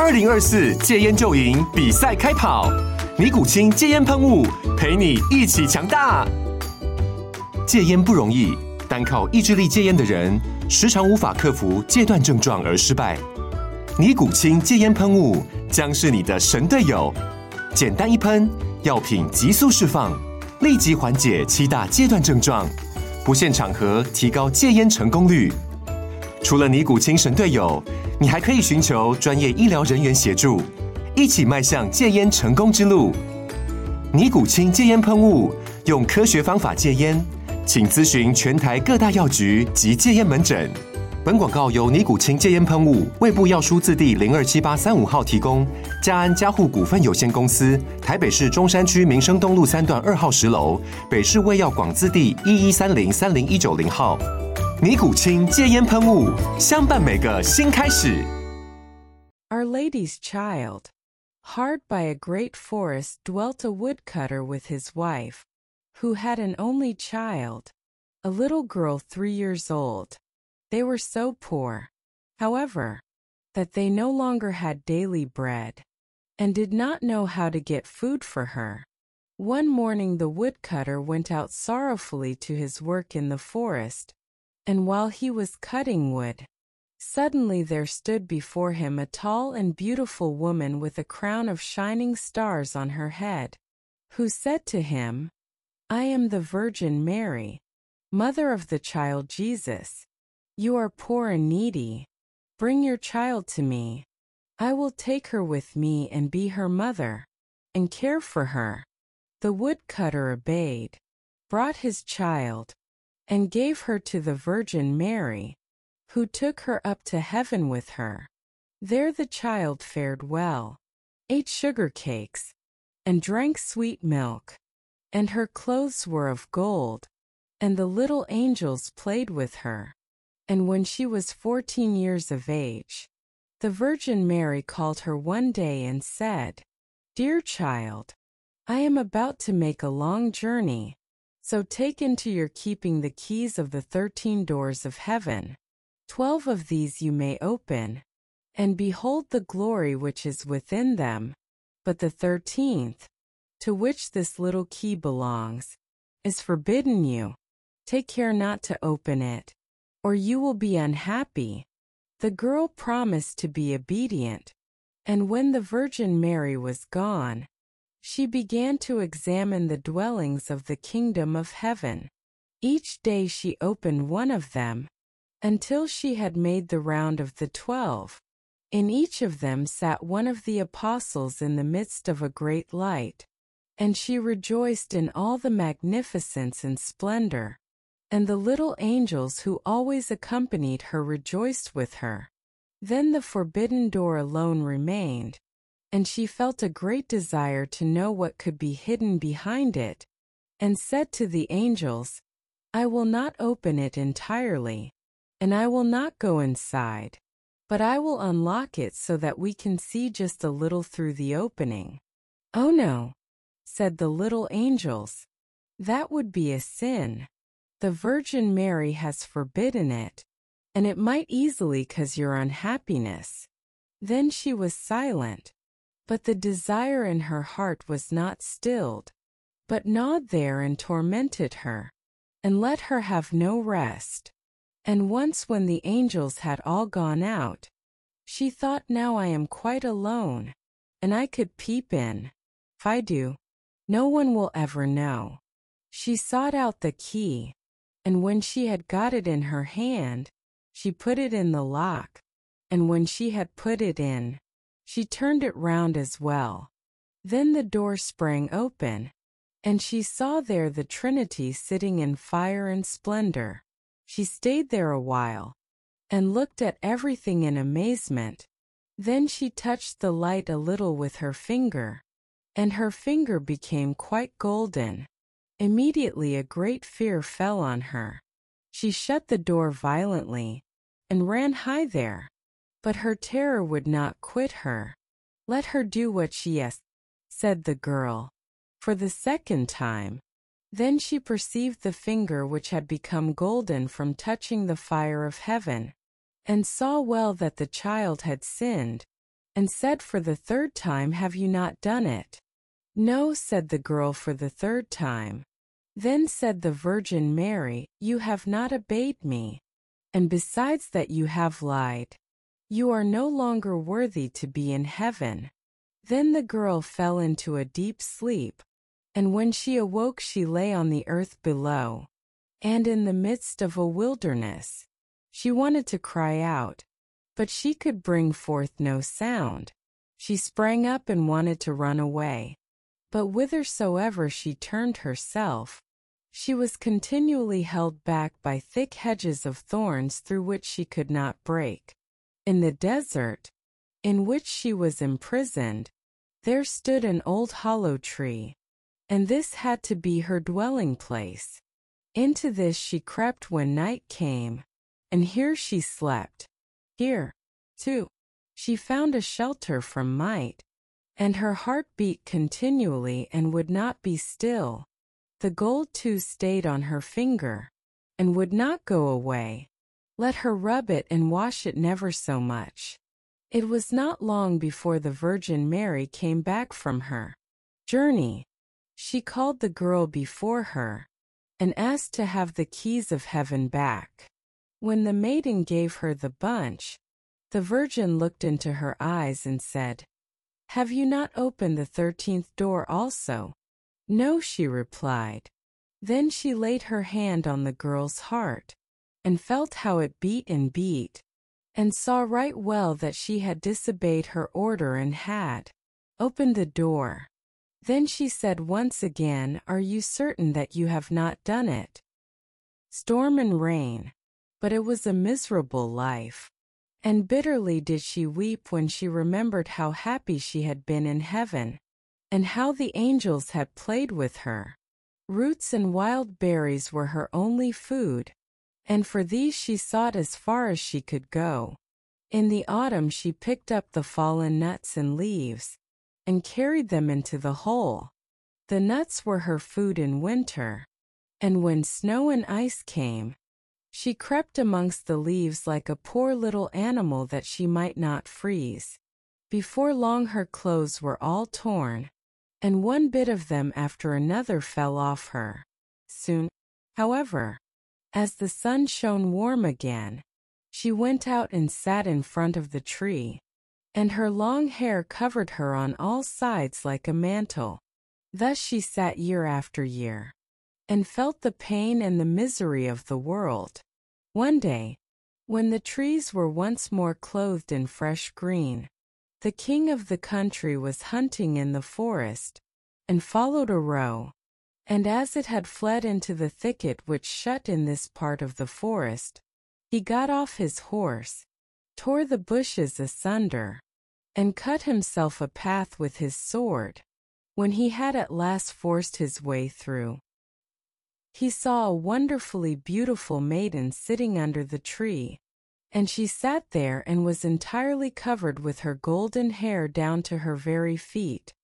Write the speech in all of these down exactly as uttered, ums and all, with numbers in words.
二零二四戒烟就赢比赛开跑，尼古清戒烟喷雾陪你一起强大。戒烟不容易，单靠意志力戒烟的人，时常无法克服戒断症状而失败。尼古清戒烟喷雾将是你的神队友，简单一喷，药品急速释放，立即缓解七大戒断症状，不限场合提高戒烟成功率。除了尼古清神队友，你还可以寻求专业医疗人员协助，一起迈向戒烟成功之路。尼古清戒烟喷雾，用科学方法戒烟，请咨询全台各大药局及戒烟门诊。本广告由尼古清戒烟喷雾、卫部药书字第零二七八三五号提供，嘉安嘉护股份有限公司，台北市中山区民生东路三段二号十楼，北市卫药广字第一一三零三零一九零号。尼古清戒烟喷雾，相伴每个新开始。 Our Lady's Child. Hard by a great forest dwelt a woodcutter with his wife, who had an only child, a little girl three years old. They were so poor, however, that they no longer had daily bread, and did not know how to get food for her. One morning the woodcutter went out sorrowfully to his work in the forest, and while he was cutting wood, suddenly there stood before him a tall and beautiful woman with a crown of shining stars on her head, who said to him, "I am the Virgin Mary, mother of the child Jesus. You are poor and needy. Bring your child to me. I will take her with me and be her mother, and care for her." The woodcutter obeyed, brought his child, and gave her to the Virgin Mary, who took her up to heaven with her. There the child fared well, ate sugar cakes, and drank sweet milk, and her clothes were of gold, and the little angels played with her. And when she was fourteen years of age, the Virgin Mary called her one day and said, "Dear child, I am about to make a long journey, so take into your keeping the keys of the thirteen doors of heaven. Twelve of these you may open, and behold the glory which is within them, but the thirteenth, to which this little key belongs, is forbidden you. Take care not to open it, or you will be unhappy." The girl promised to be obedient, and when the Virgin Mary was gone, she began to examine the dwellings of the kingdom of heaven. Each day she opened one of them, until she had made the round of the twelve. In each of them sat one of the apostles in the midst of a great light, and she rejoiced in all the magnificence and splendor, and the little angels who always accompanied her rejoiced with her. Then the forbidden door alone remained, and she felt a great desire to know what could be hidden behind it, and said to the angels, "I will not open it entirely, and I will not go inside, but I will unlock it so that we can see just a little through the opening." "Oh no," said the little angels, "that would be a sin. The Virgin Mary has forbidden it, and it might easily cause your unhappiness." Then she was silent, but the desire in her heart was not stilled, but gnawed there and tormented her, and let her have no rest. And once when the angels had all gone out, she thought, "Now I am quite alone, and I could peep in. If I do, no one will ever know." She sought out the key, and when she had got it in her hand, she put it in the lock, and when she had put it in, she turned it round as well. Then the door sprang open, and she saw there the Trinity sitting in fire and splendor. She stayed there a while, and looked at everything in amazement. Then she touched the light a little with her finger, and her finger became quite golden. Immediately a great fear fell on her. She shut the door violently, and ran high there. But her terror would not quit her. "Let her do what she has," said the girl, for the second time. Then she perceived the finger which had become golden from touching the fire of heaven, and saw well that the child had sinned, and said for the third time, "Have you not done it?" "No," said the girl for the third time. Then said the Virgin Mary, "You have not obeyed me, and besides that you have lied. You are no longer worthy to be in heaven." Then the girl fell into a deep sleep, and when she awoke she lay on the earth below, and in the midst of a wilderness. She wanted to cry out, but she could bring forth no sound. She sprang up and wanted to run away, but whithersoever she turned herself, she was continually held back by thick hedges of thorns through which she could not break. In the desert, in which she was imprisoned, there stood an old hollow tree, and this had to be her dwelling place. Into this she crept when night came, and here she slept. Here, too, she found a shelter from might, and her heart beat continually and would not be still. The gold too stayed on her finger, and would not go away. Let her rub it and wash it never so much. It was not long before the Virgin Mary came back from her journey. She called the girl before her, and asked to have the keys of heaven back. When the maiden gave her the bunch, the Virgin looked into her eyes and said, "Have you not opened the thirteenth door also?" "No," she replied. Then she laid her hand on the girl's heart, and felt how it beat and beat, and saw right well that she had disobeyed her order and had opened the door. Then she said once again, "Are you certain that you have not done it?" Storm and rain, but it was a miserable life, and bitterly did she weep when she remembered how happy she had been in heaven, and how the angels had played with her. Roots and wild berries were her only food, and for these she sought as far as she could go. In the autumn she picked up the fallen nuts and leaves, and carried them into the hole. The nuts were her food in winter, and when snow and ice came, she crept amongst the leaves like a poor little animal that she might not freeze. Before long her clothes were all torn, and one bit of them after another fell off her. Soon, however, as the sun shone warm again, she went out and sat in front of the tree, and her long hair covered her on all sides like a mantle. Thus she sat year after year, and felt the pain and the misery of the world. One day, when the trees were once more clothed in fresh green, the king of the country was hunting in the forest, and followed a roe, and as it had fled into the thicket which shut in this part of the forest, he got off his horse, tore the bushes asunder, and cut himself a path with his sword. When he had at last forced his way through, he saw a wonderfully beautiful maiden sitting under the tree, and she sat there and was entirely covered with her golden hair down to her very feet.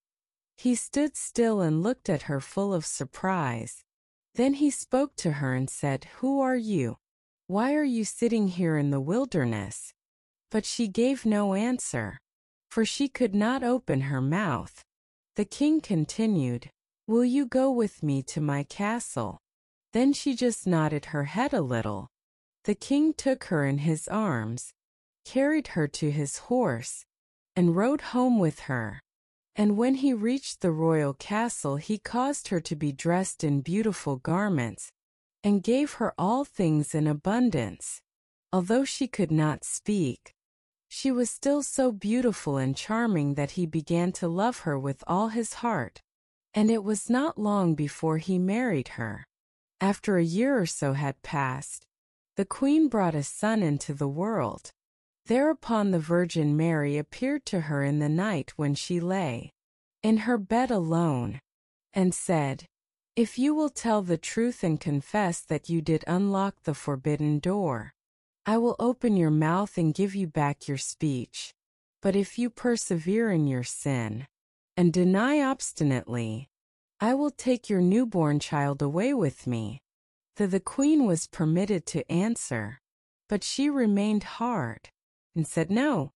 He stood still and looked at her full of surprise. Then he spoke to her and said, "Who are you? Why are you sitting here in the wilderness?" But she gave no answer, for she could not open her mouth. The king continued, "Will you go with me to my castle?" Then she just nodded her head a little. The king took her in his arms, carried her to his horse, and rode home with her. And when he reached the royal castle, he caused her to be dressed in beautiful garments, and gave her all things in abundance. Although she could not speak, she was still so beautiful and charming that he began to love her with all his heart, and it was not long before he married her. After a year or so had passed, the queen brought a son into the world. Thereupon the Virgin Mary appeared to her in the night when she lay in her bed alone, and said, "If you will tell the truth and confess that you did unlock the forbidden door, I will open your mouth and give you back your speech. But if you persevere in your sin, and deny obstinately, I will take your newborn child away with me." Though the queen was permitted to answer, but she remained hard, and said, "No,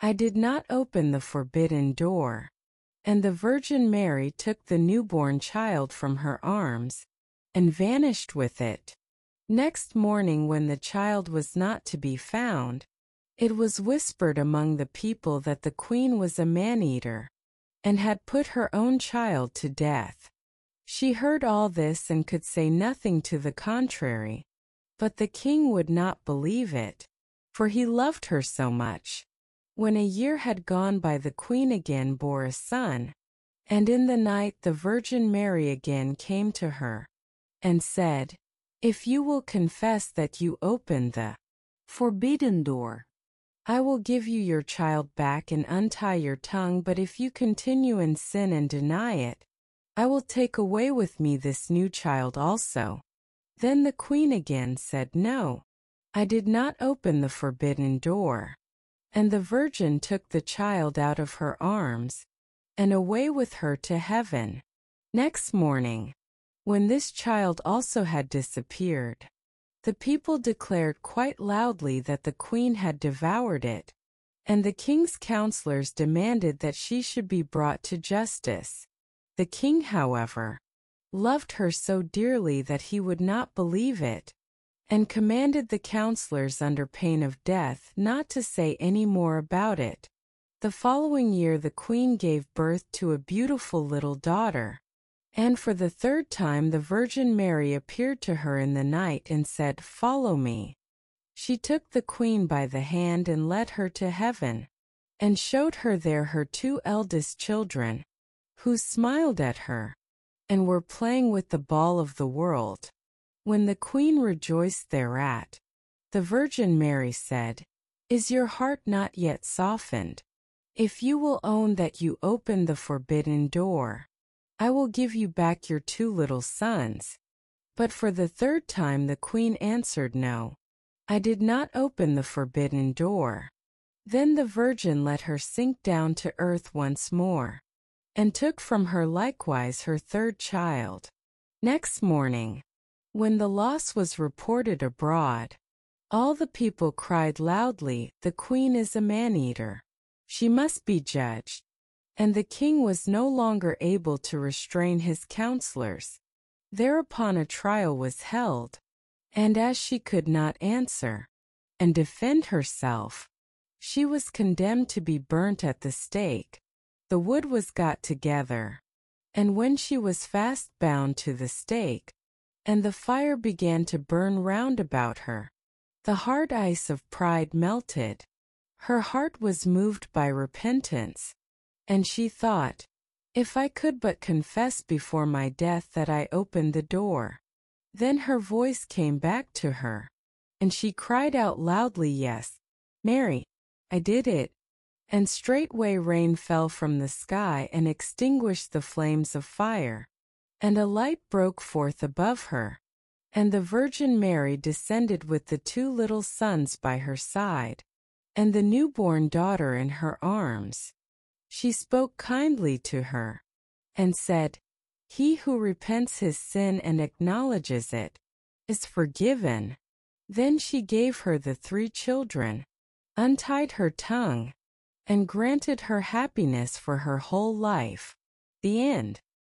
I did not open the forbidden door. And the Virgin Mary took the newborn child from her arms and vanished with it. Next morning, when the child was not to be found, it was whispered among the people that the queen was a man-eater and had put her own child to death. She heard all this and could say nothing to the contrary, but the king would not believe it, for he loved her so much. When a year had gone by, the queen again bore a son, and in the night the Virgin Mary again came to her and said, "If you will confess that you opened the forbidden door, I will give you your child back and untie your tongue, but if you continue in sin and deny it, I will take away with me this new child also." Then the queen again said, "No, I did not open the forbidden door." And the Virgin took the child out of her arms and away with her to heaven. Next morning, when this child also had disappeared, the people declared quite loudly that the queen had devoured it, and the king's counselors demanded that she should be brought to justice. The king, however, loved her so dearly that he would not believe it, and commanded the counselors under pain of death not to say any more about it. The following year the queen gave birth to a beautiful little daughter, and for the third time the Virgin Mary appeared to her in the night and said, "Follow me." She took the queen by the hand and led her to heaven, and showed her there her two eldest children, who smiled at her, and were playing with the ball of the world. When the queen rejoiced thereat, the Virgin Mary said, "Is your heart not yet softened? If you will own that you opened the forbidden door, I will give you back your two little sons." But for the third time the queen answered, "No, I did not open the forbidden door." Then the Virgin let her sink down to earth once more, and took from her likewise her third child. Next morning, when the loss was reported abroad, all the people cried loudly, "The queen is a man-eater. She must be judged." And the king was no longer able to restrain his counselors. Thereupon a trial was held, and as she could not answer and defend herself, she was condemned to be burnt at the stake. The wood was got together, and when she was fast bound to the stake, and the fire began to burn round about her, the hard ice of pride melted. Her heart was moved by repentance, and she thought, "If I could but confess before my death that I opened the door." Then her voice came back to her, and she cried out loudly, "Yes, Mary, I did it." And straightway rain fell from the sky and extinguished the flames of fire, and a light broke forth above her, and the Virgin Mary descended with the two little sons by her side, and the newborn daughter in her arms. She spoke kindly to her, and said, "He who repents his sin and acknowledges it is forgiven." Then she gave her the three children, untied her tongue, and granted her happiness for her whole life. The end.